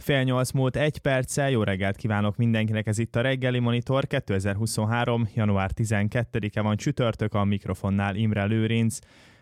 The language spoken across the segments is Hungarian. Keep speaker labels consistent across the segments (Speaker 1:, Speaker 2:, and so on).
Speaker 1: Fél nyolc múlt 1 perccel, jó reggelt kívánok mindenkinek, ez itt a Reggeli Monitor, 2023. január 12-e van csütörtök, a mikrofonnál Imre Lőrinc.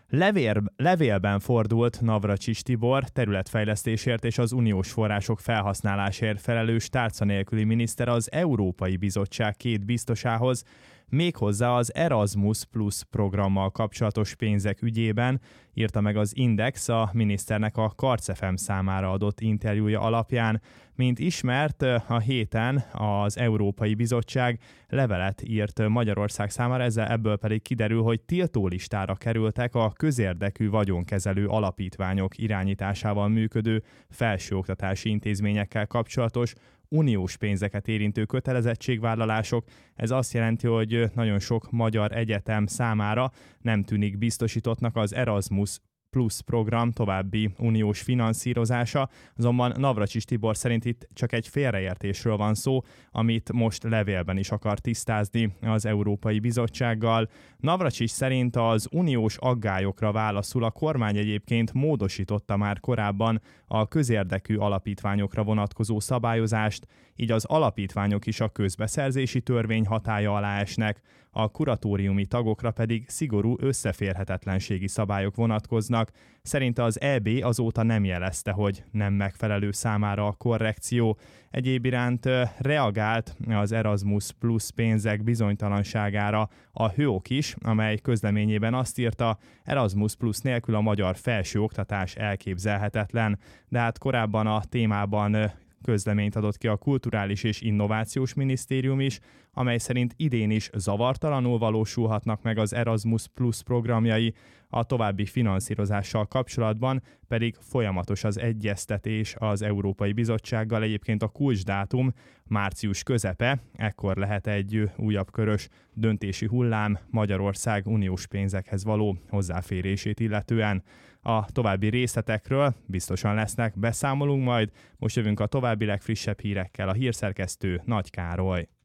Speaker 1: Levélben fordult Navracsics Tibor, területfejlesztésért és az uniós források felhasználásért felelős tárca nélküli miniszter az Európai Bizottság két biztosához, méghozzá az Erasmus Plus programmal kapcsolatos pénzek ügyében, írta meg az Index a miniszternek a Karc FM számára adott interjúja alapján. Mint ismert, a héten az Európai Bizottság levelet írt Magyarország számára, ebből pedig kiderül, hogy tiltólistára kerültek a közérdekű vagyonkezelő alapítványok irányításával működő felsőoktatási intézményekkel kapcsolatos uniós pénzeket érintő kötelezettségvállalások. Ez azt jelenti, hogy nagyon sok magyar egyetem számára nem tűnik biztosítottnak az Erasmus Plus program további uniós finanszírozása, azonban Navracsics Tibor szerint itt csak egy félreértésről van szó, amit most levélben is akar tisztázni az Európai Bizottsággal. Navracsics szerint az uniós aggályokra válaszul a kormány egyébként módosította már korábban a közérdekű alapítványokra vonatkozó szabályozást, így az alapítványok is a közbeszerzési törvény hatálya alá esnek, a kuratóriumi tagokra pedig szigorú összeférhetetlenségi szabályok vonatkoznak. Szerinte az EB azóta nem jelezte, hogy nem megfelelő számára a korrekció. Egyéb iránt reagált az Erasmus Plus pénzek bizonytalanságára a HÖOK is, amely közleményében azt írta, Erasmus Plus nélkül a magyar felsőoktatás elképzelhetetlen, de hát korábban a témában közleményt adott ki a Kulturális és Innovációs Minisztérium is, amely szerint idén is zavartalanul valósulhatnak meg az Erasmus Plus programjai, a további finanszírozással kapcsolatban pedig folyamatos az egyeztetés az Európai Bizottsággal. Egyébként a kulcsdátum március közepe, ekkor lehet egy újabb körös döntési hullám Magyarország uniós pénzekhez való hozzáférését illetően. A további részletekről biztosan lesznek, beszámolunk majd, most jövünk a további legfrissebb hírekkel, a hírszerkesztő Nagy Károly.